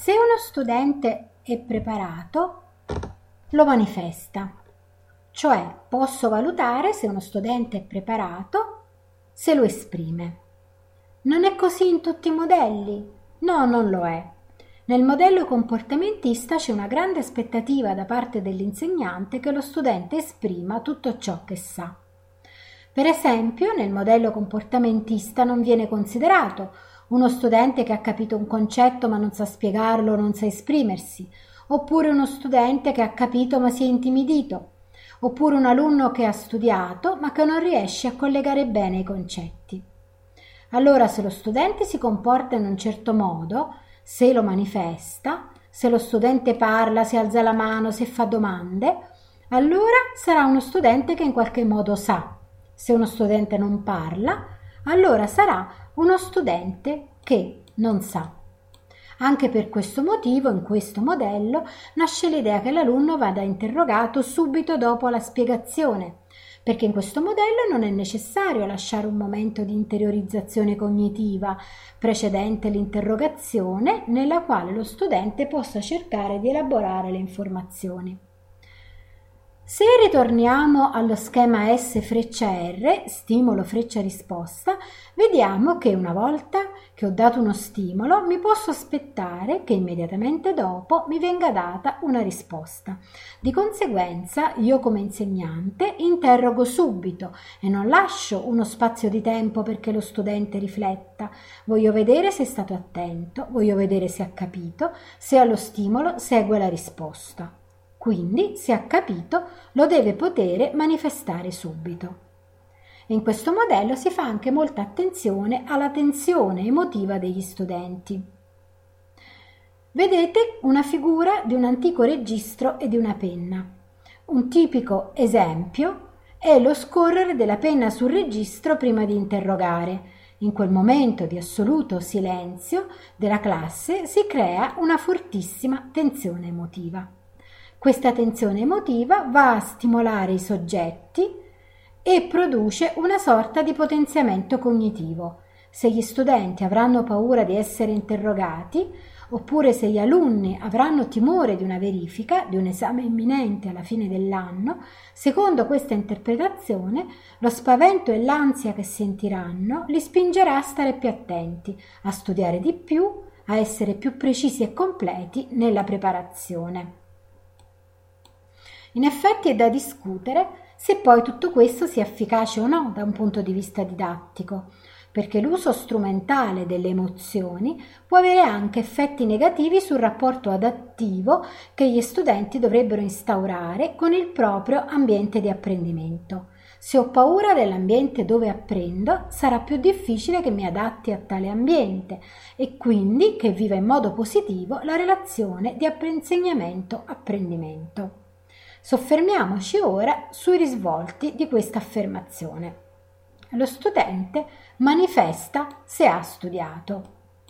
Se uno studente è preparato, lo manifesta, cioè posso valutare se uno studente è preparato se lo esprime. Non è così in tutti i modelli? No, non lo è. Nel modello comportamentista c'è una grande aspettativa da parte dell'insegnante che lo studente esprima tutto ciò che sa. Per esempio, nel modello comportamentista non viene considerato uno studente che ha capito un concetto ma non sa spiegarlo, non sa esprimersi, oppure uno studente che ha capito ma si è intimidito, oppure un alunno che ha studiato ma che non riesce a collegare bene i concetti. Allora, se lo studente si comporta in un certo modo, se lo manifesta, se lo studente parla, se alza la mano, se fa domande, allora sarà uno studente che in qualche modo sa. Se uno studente non parla, allora sarà uno studente che non sa. Anche per questo motivo, in questo modello, nasce l'idea che l'alunno vada interrogato subito dopo la spiegazione, perché in questo modello non è necessario lasciare un momento di interiorizzazione cognitiva precedente l'interrogazione, nella quale lo studente possa cercare di elaborare le informazioni. Se ritorniamo allo schema S-R, stimolo freccia risposta, vediamo che una volta che ho dato uno stimolo mi posso aspettare che immediatamente dopo mi venga data una risposta. Di conseguenza io come insegnante interrogo subito e non lascio uno spazio di tempo perché lo studente rifletta. Voglio vedere se è stato attento, voglio vedere se ha capito, se allo stimolo segue la risposta. Quindi, se ha capito, lo deve poter manifestare subito. In questo modello si fa anche molta attenzione alla tensione emotiva degli studenti. Vedete una figura di un antico registro e di una penna. Un tipico esempio è lo scorrere della penna sul registro prima di interrogare. In quel momento di assoluto silenzio della classe si crea una fortissima tensione emotiva. Questa tensione emotiva va a stimolare i soggetti e produce una sorta di potenziamento cognitivo. Se gli studenti avranno paura di essere interrogati, oppure se gli alunni avranno timore di una verifica, di un esame imminente alla fine dell'anno, secondo questa interpretazione, lo spavento e l'ansia che sentiranno li spingerà a stare più attenti, a studiare di più, a essere più precisi e completi nella preparazione. In effetti è da discutere se poi tutto questo sia efficace o no da un punto di vista didattico, perché l'uso strumentale delle emozioni può avere anche effetti negativi sul rapporto adattivo che gli studenti dovrebbero instaurare con il proprio ambiente di apprendimento. Se ho paura dell'ambiente dove apprendo, sarà più difficile che mi adatti a tale ambiente e quindi che viva in modo positivo la relazione di insegnamento-apprendimento. Soffermiamoci ora sui risvolti di questa affermazione. Lo studente manifesta se ha studiato.